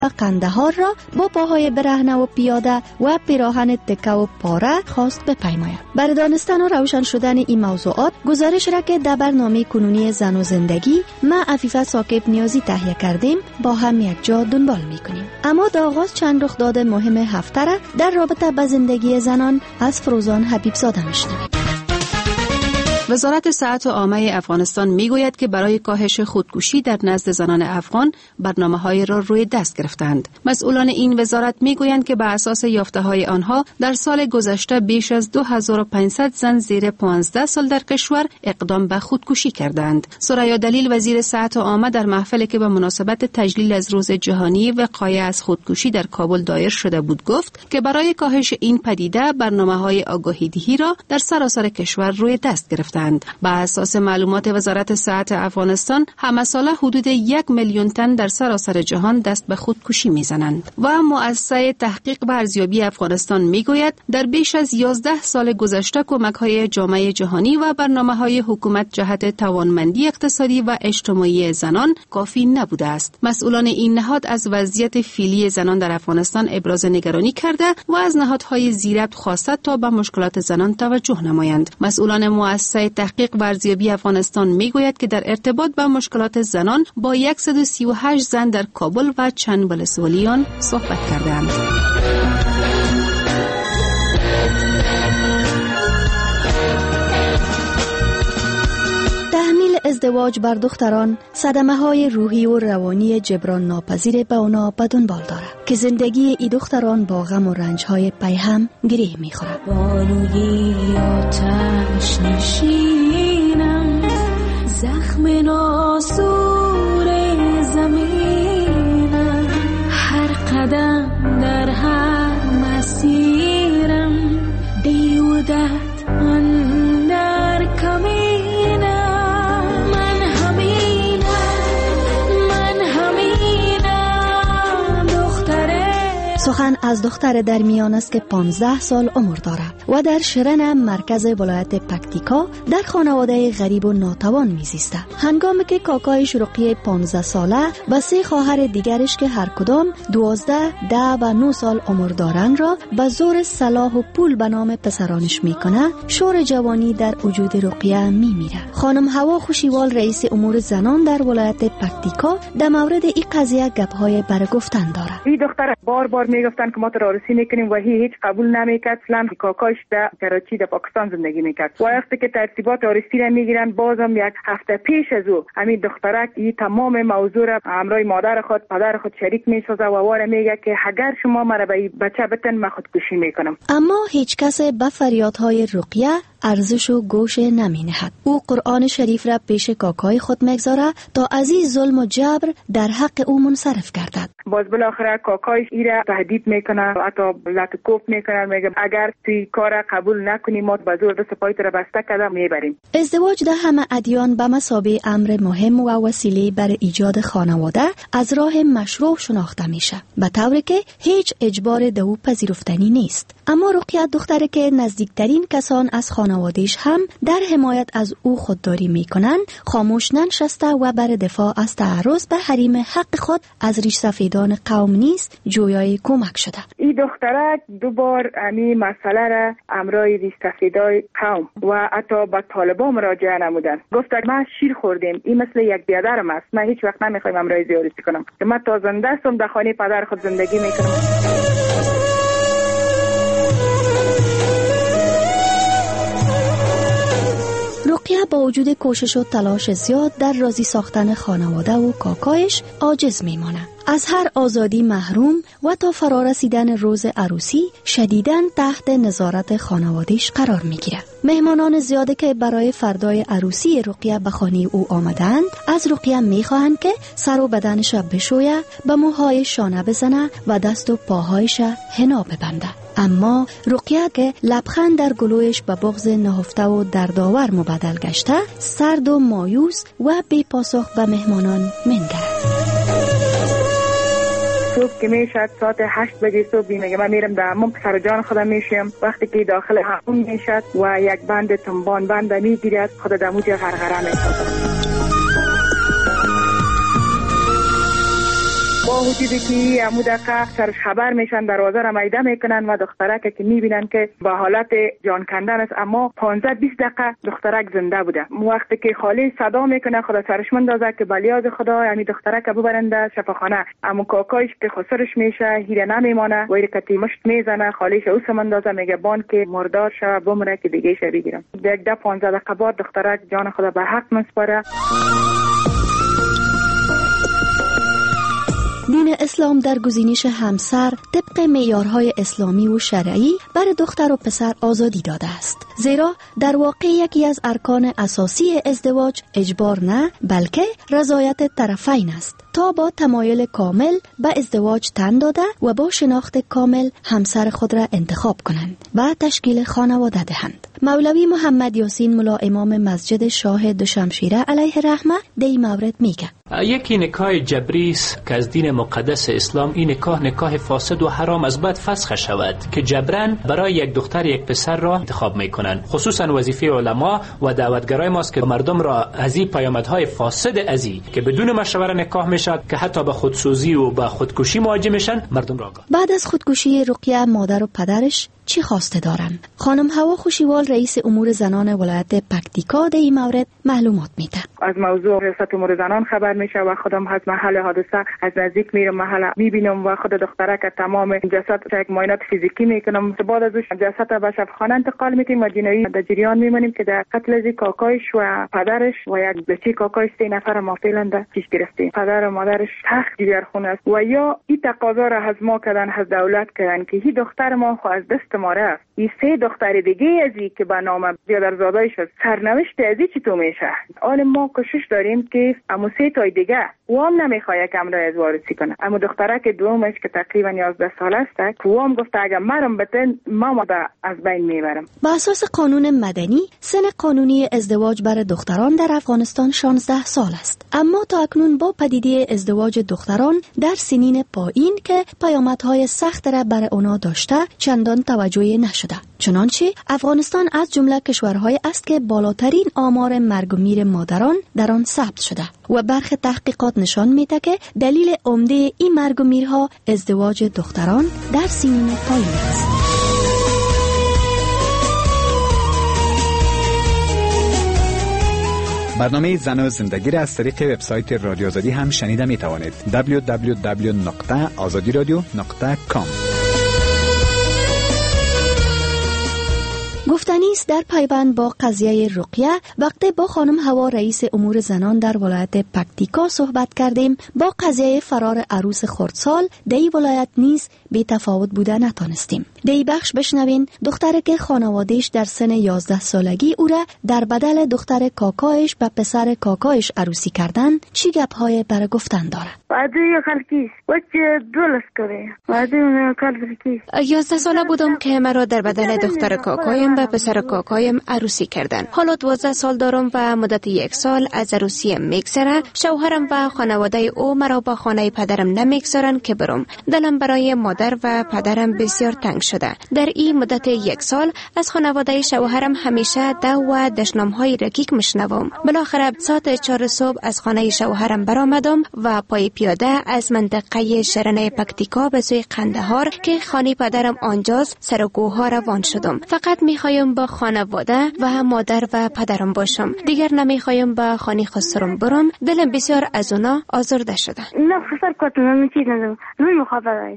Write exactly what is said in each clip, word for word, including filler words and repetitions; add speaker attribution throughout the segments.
Speaker 1: و قندهار را با پاهای برهنه و پیاده و پیراهن تکه و پاره خواست بپیماید. برای دانستن و روشن شدن این موضوعات گزارش را که در برنامه کنونی زن و زندگی ما عفیفه ثاقب نیازی تهیه کردیم با هم یک جا دنبال میکنیم. اما در آغاز چند رخداد مهم هفته را در رابطه با زندگی زنان از فروزان حبیب زاده میشنویم.
Speaker 2: وزارت صحت عامه افغانستان میگوید که برای کاهش خودکشی در نزد زنان افغان برنامه‌های را روی دست گرفتند. مسئولان این وزارت میگویند که بر اساس یافته‌های آنها در سال گذشته بیش از دو هزار و پانصد زن زیر پانزده سال در کشور اقدام به خودکشی کردند. ثریا دلیل وزیر صحت عامه در محفلی که به مناسبت تجلیل از روز جهانی وقایع از خودکشی در کابل دایر شده بود گفت که برای کاهش این پدیده برنامه‌های آگاهی‌دهی را در سراسر کشور روی دست گرفتند. بر اساس معلومات وزارت صحت افغانستان همه ساله حدود یک میلیون تن در سراسر جهان دست به خودکشی میزنند و مؤسسه تحقیق و ارزیابی افغانستان میگوید در بیش از یازده سال گذشته کمک‌های جامعه جهانی و برنامه‌های حکومت جهت توانمندی اقتصادی و اجتماعی زنان کافی نبوده است. مسئولان این نهاد از وضعیت فعلی زنان در افغانستان ابراز نگرانی کرده و از نهادهای زیربط خواسته تا به مشکلات زنان توجه نمایند. مسئولان مؤسسه تحقیق و ارزیابی افغانستان میگوید که در ارتباط با مشکلات زنان با صد و سی و هشت زن در کابل و چند ولسوالیان صحبت کردند.
Speaker 1: تحمیل ازدواج بر دختران صدمه‌های روحی و روانی جبران ناپذیر به اونا به دنبال دارد که زندگی ای دختران با غم و رنج‌های پیهم گره می‌خورد.
Speaker 3: بانوی آتش نشینم، زخم ناسور زمینم، هر قدم در هر مسیرم دیودت اندر کمینم.
Speaker 1: سخن از دختر در میان است که پانزده سال عمر دارد و در شرن مرکز ولایت پکتیکا در خانواده غریب و ناتوان میزیسته. هنگامی که کاکایش رقیه پانزده ساله و سه خواهر دیگرش که هر کدام دوازده، ده و نه سال عمر دارند را به زور سلاح و پول به نام پسرانش میکنه، شور جوانی در وجود رقیه میمیره. خانم هوا خوشیوال رئیس امور زنان در ولایت پکتیکا در مورد این قضیه گپ‌های برگفتن داره.
Speaker 4: این دختر بار بار میگفتن که ما تو عروسی میکنیم و هی هیچ قبول نمیکرد. اصلا کاکاش در کراچی در پاکستان زندگی میکرد. و وقتی که ترتیبات عروسی را میگیرن بازم یک هفته پیش از او همین دخترک این تمام موضوع را همراه مادر خود پدر خود شریک میسازه و واره میگه که اگر شما مرا به بچه بتن من خودکشی میکنم.
Speaker 1: اما هیچ کس به فریادهای رقیه ارزش و گوش نمی نهد. او قرآن شریف را پیش کاکای خود میگذاره تا از این ظلم و جبر در حق او منصرف گردد.
Speaker 4: باز بالاخره کاکایش ایره تهدید میکنه و حتی لطکوف میکنه، میگه اگر توی کار قبول نکنی ما به زور دست پایت را بسته کرده میبریم.
Speaker 1: ازدواج در همه ادیان به مثابه امر مهم و وسیله برای ایجاد خانواده از راه مشروع شناخته میشه، به طوری که هیچ اجبار در او پذیرفتنی نیست. اما رقیه دختری که نزدیکترین کسان از خانوادهش هم در حمایت از او خودداری میکنن، خاموش ننشسته و بر دفاع از تعرض به حریم حق خود از ریش سفیدان قوم نیست جویای کمک شده.
Speaker 4: این دخترک دو بار امی مسئله را امرای ریش سفیدای قوم و حتی به طالبان مراجعه نمودن. گفت ما شیر خوردیم، این مثل یک بیادرم است، من هیچ وقت نمیخوایم امرای زیارتی کنم، من تا زنده هستم در خانه پدر خود زندگی میکنم.
Speaker 1: رقیه با وجود کوشش و تلاش زیاد در راضی ساختن خانواده و کاکایش عاجز میمانه. از هر آزادی محروم و تا فرا رسیدن روز عروسی شدیداً تحت نظارت خانواده‌اش قرار میگیره. مهمانان زیاده که برای فردای عروسی رقیه به خانه او آمدند از رقیه میخواهند که سر و بدنش بشویه، به موهای شانه بزنه و دست و پاهایش حنا ببنده. اما رقیه که لبخند در گلویش به بغض نهفته و دردآور مبدل گشته، سرد و مایوس و بی پاسخ به مهمانان منگرد.
Speaker 4: صبح که میشد ساعت هشت بجه صبح میگه من میرم در حمام سر جان خودم میشم. وقتی که داخل حمام میشد و یک بند تنبان بند میگیرد خود دموج غرغره میسازد. با وجودی که عمو دقیقه سرش خبر میشن دروازه را میده میکنن و دخترک که میبینن که با حالت جان کندن است، اما پانزده بیست دقیقه دخترک زنده بوده. وقتی که خاله صدا میکنه خدا سرش مندازه که بلیاز خدا یعنی دخترک ببرنده شفاخانه، اما کاکایش که خسرش میشه هیره نمیمانه و ایرکتی مشت میزنه، خالیش او سمندازه میگه بان که مردار شوه بمره که دیگه شه بگیرم. یک ده پانزده دقیقه بعد دخترک جان خدا به حق مسپاره.
Speaker 1: دین اسلام در گزینش همسر طبق معیارهای اسلامی و شرعی برای دختر و پسر آزادی داده است، زیرا در واقع یکی از ارکان اساسی ازدواج اجبار نه بلکه رضایت طرفین است تا با تمایل کامل به ازدواج تن داده و با شناخت کامل همسر خود را انتخاب کنند و تشکیل خانواده دهند. مولوی محمد یاسین ملا امام مسجد شاه دوشمشیره علیه رحمه در این مورد میگه:
Speaker 5: یکی نکاح جبری است که از دین مقدس اسلام این نکاح نکاح فاسد و حرام از بعد فسخ شود که جبران برای یک دختر یک پسر را انتخاب میکنند. خصوصا وظیفه علما و دعوتگرای ماست که مردم را از این پیامدهای فاسد ازی که بدون مشوره نکاح میشد که حتی به خودسوزی و به خودکشی مواجه میشن مردم را آگاه.
Speaker 1: بعد از خودکشی رقیه مادر و پدرش چی خواسته دارن؟ خانم هوا خوشیوال رئیس امور زنان ولایت پکتیکا در این مورد معلومات میده.
Speaker 4: از موضوع ریاست امور زنان خبر میشه و خودم از محل حادثه از نزدیک میرم، محل میبینم و خود دختره که تمام جسد یک معاینات فیزیکی میکنم. بعد ازش جسد به شفاخانه انتقال میدیم و جنایی در جریان میمونیم که در قتل از کاکایش و پدرش و یک بچه کاکایش سه نفر ما فعلا پیش گرفتیم. پدر و مادرش سخت جگرخون است و یا این تقاضا را از ما کردن، از دولت کردن که هی دختر ما خو از دست ما رفت، این سه دختر دیگه ازی که به نام بیادرزاده شد سرنوشت ازی چطور میشه؟ حال ما کوشش داریم که اما سه تای دیگه وام نمیخواد کم را از وارسی کنه، اما دخترک دومش که تقریبا یازده ساله است وام گفته اگر مرم بتن ماما به از بین میبرم.
Speaker 1: با اساس قانون مدنی سن قانونی ازدواج برای دختران در افغانستان شانزده سال است، اما تا اکنون با پدیده ازدواج دختران در سنین پایین که پیامدهای سخت را برای اونا داشته چندان توجه نشده. چنانچه افغانستان از جمله کشورهای است که بالاترین آمار مرگ و میر مادران در آن ثبت شده و برخی تحقیقات نشان میده که دلیل عمده این مرگ و میرها ازدواج دختران در سنین پایین است.
Speaker 6: برنامه زن و زندگی را از طریق وبسایت رادیو آزادی هم شنیده می توانید. دبلیو دبلیو دبلیو نقطه آزادی رادیو نقطه کام.
Speaker 1: گفتنی است در پیوند با قضیه رقیه وقتی با خانم هوا رئیس امور زنان در ولایت پکتیکا صحبت کردیم، با قضیه فرار عروس خردسال در این ولایت نیز بی تفاوت بوده نتانستیم. در این بخش بشنوین دختری که خانوادهش در سن یازده سالگی او را در بدل دختر کاکایش به پسر کاکایش عروسی کردن چی گپ‌های برای گفتن داره؟
Speaker 7: بعد خالکیش وچه دولس کنه بعد اون خالکیش
Speaker 2: یازده ساله بودم که مرا در بدل دختر کاکایم و پسر کاکایم عروسی کردن. حالا دوازده سال دارم و مدت یک سال از عروسیم میگذره. شوهرم و خانواده او مرا با خانه پدرم نمیگذارن که برم. دلم برای مادر و پدرم بسیار تنگ شده. در این مدت یک سال از خانواده شوهرم همیشه دو و دشنام‌های رکیک میشنوم. بالاخره ساعت چهار صبح از خانه شوهرم برآمدم و پای پیاده از منطقه شرنه پکتیکا به سوی قندهار که خانه پدرم آنجاست سر کوه روان شدم. فقط میخوایم با خانواده و مادر و پدرم باشم. دیگر نمیخوایم با خانه خسرم برم. دلم بسیار از اونا آزرده شده.
Speaker 7: نه خسر کاتون چیز ندارم. روی مخابره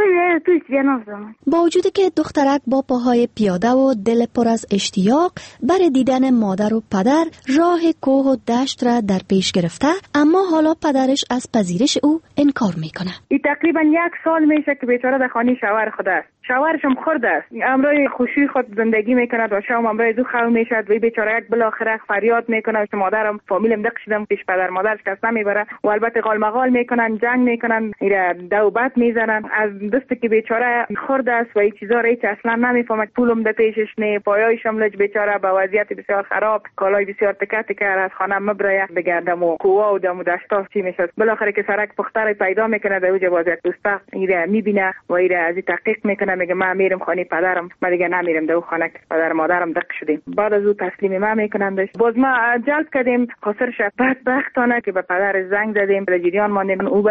Speaker 1: با وجودی که دخترک با پاهای پیاده و دل پر از اشتیاق برای دیدن مادر و پدر راه کوه و دشت را در پیش گرفته، اما حالا پدرش از پذیرش او انکار میکنه.
Speaker 4: این تقریبا یک سال میشه که بیچاره در خانه شوهر خود است. شوهرش هم خرد است. امروی خوشی خود زندگی میکنه و شام امروی دو خو میشد و بیچاره یک بالاخره فریاد میکنه که مادرم فامیلم دق شدم پیش پدر مادرش کس نمیبره و البته قال مقال میکنن، جنگ میکنن، ایره دوبت میزنن. از دسته که بیچاره خرد است و این چیزا رو اصلا نمیفهمه. پولم ده پیشش نه، پایایش هم لج بیچاره با وضعیت بسیار خراب، کالای بسیار تکه تکه از خانه مبره بگردم و کوه و دم و دشتا چی میشه. بالاخره که سرک پختر پیدا میکنه در اوج وضعیت دوستا ایره میبینه و ایره از تحقیق میکنه، میگه من میرم خانه پدرم، من دیگه نمیرم در خانه که پدر مادرم دق شدیم. بعد از او تسلیم ما میکنندش. باز ما جلب کردیم خسرش بدبختانه که به پدر زنگ زدیم، در جریان ماندیم. او به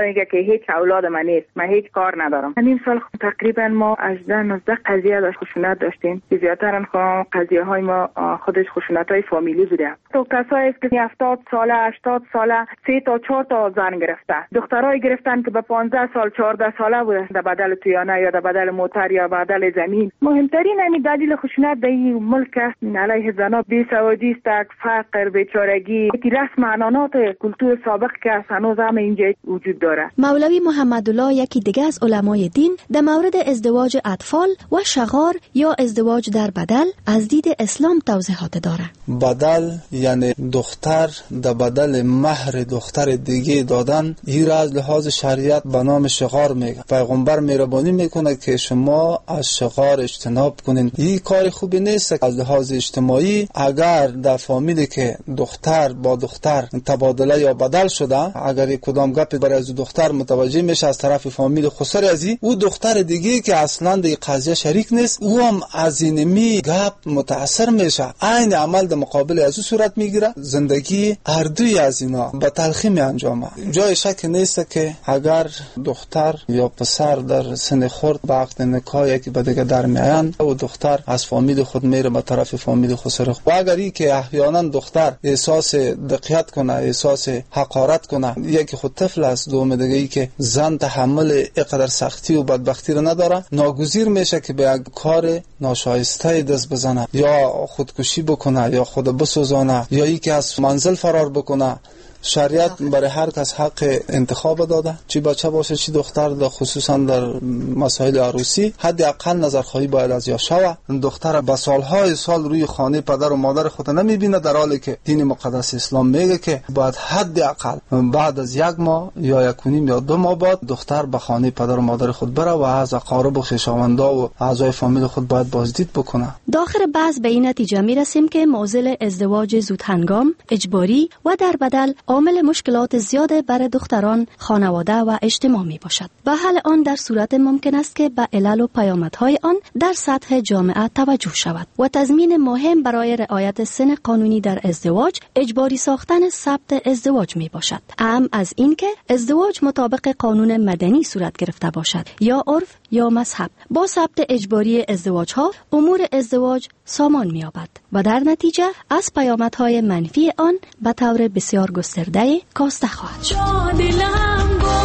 Speaker 4: میگه که هیچ اولاد من نیست، من هیچ کار ندارم. این سال تقریبا ما هجده نوزده قضیه داشت خشونت داشتیم. زیاتر قضیه های ما خودش خشونت های فامیلی بوده. تو کسایی است که هفتاد ساله هشتاد ساله سه تا چهار تا زن گرفته. دخترای گرفتن که به پانزده سال چهارده ساله بوده، در بدل تویانه یا در بدل موتر یا بدل زمین. مهمترین همین دلیل خشونت در این ملک است علیه زنان بیسوادی است، فقر، بیچارگی، که رسم عنعنات کلتور سابق که هنوز هم اینجا وجود داره.
Speaker 1: مولوی محمدالله یکی دیگه از علمای دین در مورد ازدواج اطفال و شغار یا ازدواج در بدل از دید اسلام توضیحات داره.
Speaker 8: بدل یعنی دختر در بدل مهر دختر دیگه دادن، این را از لحاظ شریعت به نام شغار میگه. پیغمبر مهربانی میکنه که شما از شغار اجتناب کنین. این کار خوبی نیست. از لحاظ اجتماعی اگر در فامیلی که دختر با دختر تبادله یا بدل شده، اگر کدام گپی برای از دختر متوجه میشه از طرف فامیل خسر ازی، او دختر دیگه که اصلا در قضیه شریک نیست، او هم از این می گپ متاثر میشه. عین عمل در مقابل از او صورت میگیره. زندگی هر دوی از اینا با تلخی می انجامه. جای شک نیست که اگر دختر یا پسر در سن خرد به عقد نکاح یکی به دیگه در میان و دختر از فامیل خود میره به طرف فامیل خسر، و اگر ای که احیانا دختر احساس دقیقت کنه، احساس حقارت کنه، یکی خود طفل است، دوم دیگه ای که زن تحمل اینقدر سختی و بدبختی رو نداره، ناگزیر میشه که به یک کار ناشایسته دست بزنه، یا خودکشی بکنه، یا خود بسوزانه، یا ای که از منزل فرار بکنه. شریعت برای هر کس حق انتخاب داده، چی بچه باشه چی دختر، در خصوصا در مسائل عروسی حد اقل نظرخواهی باید از یا شوه. دختر به سالهای سال روی خانه پدر و مادر خود نمیبینه، در حالی که دین مقدس اسلام میگه که باید حد اقل بعد از یک ماه یا یک و نیم یا دو ماه بعد دختر به خانه پدر و مادر خود بره و از اقارب و خویشاوندا و اعضای فامیل خود باید بازدید بکنه.
Speaker 1: داخل بحث به این نتیجه میرسیم که معضل ازدواج زود هنگام، اجباری و در بدل عامل مشکلات زیاده برای دختران، خانواده و اجتماع می باشد. و حل آن در صورت ممکن است که به علل و پیامدهای آن در سطح جامعه توجه شود و تضمین مهم برای رعایت سن قانونی در ازدواج اجباری ساختن ثبت ازدواج می باشد. اهم از این که ازدواج مطابق قانون مدنی صورت گرفته باشد یا عرف یا مذهب. با ثبت اجباری ازدواج ها امور ازدواج سامان می یابد و در نتیجه از پیامدهای منفی آن به طور بسیار گسترده کاسته خواهد شد.
Speaker 3: دلم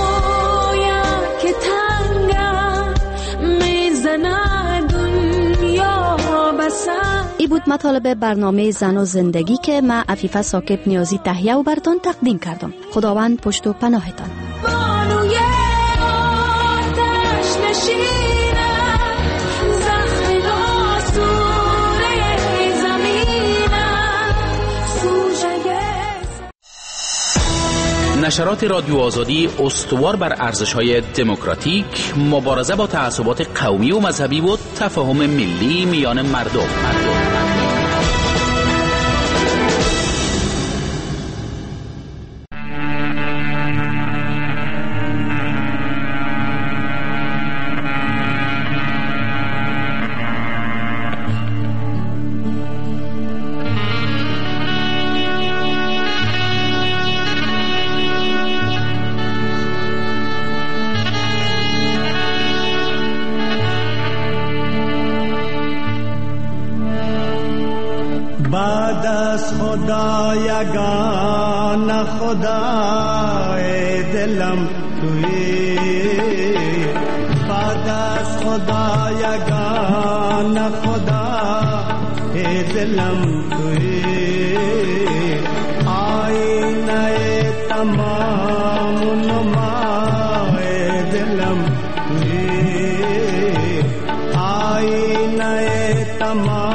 Speaker 3: باید که تنگم میزند دنیا بسر.
Speaker 1: ای بود مطالب برنامه زن و زندگی که من عفیفه ساکب نیازی تهیه و براتون تقدیم کردم. خداوند پشت و پناهتان.
Speaker 3: بانوی آتش نشینم، زخم ناسوره زمینم، سوژه.
Speaker 9: نشرات رادیو آزادی استوار بر ارزش‌های دموکراتیک، مبارزه با تعصبات قومی و مذهبی و تفاهم ملی میان مردم. مردم.
Speaker 10: بعد از خدا یگان خدای دلم تویی، بعد از خدا یگان خدای دلم تویی، آینه تمام نمای دلم تویی، آینه تمام